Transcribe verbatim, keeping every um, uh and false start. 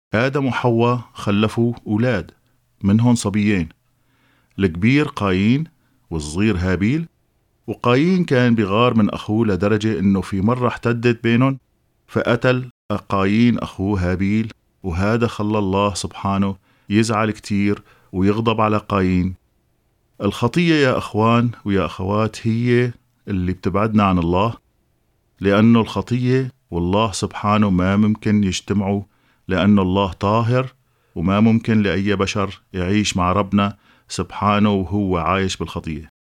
آدم وحواء خلفوا أولاد، منهم صبيين، الكبير قايين والصغير هابيل. وقايين كان بغار من أخوه لدرجة إنه في مرة احتدت بينهم فقتل قايين أخوه هابيل، وهذا خلى الله سبحانه يزعل كتير ويغضب على قايين. الخطية يا أخوان ويا أخوات هي اللي بتبعدنا عن الله، لأنه الخطية والله سبحانه ما ممكن يجتمعوا، لأنه الله طاهر وما ممكن لأي بشر يعيش مع ربنا سبحانه وهو عايش بالخطية.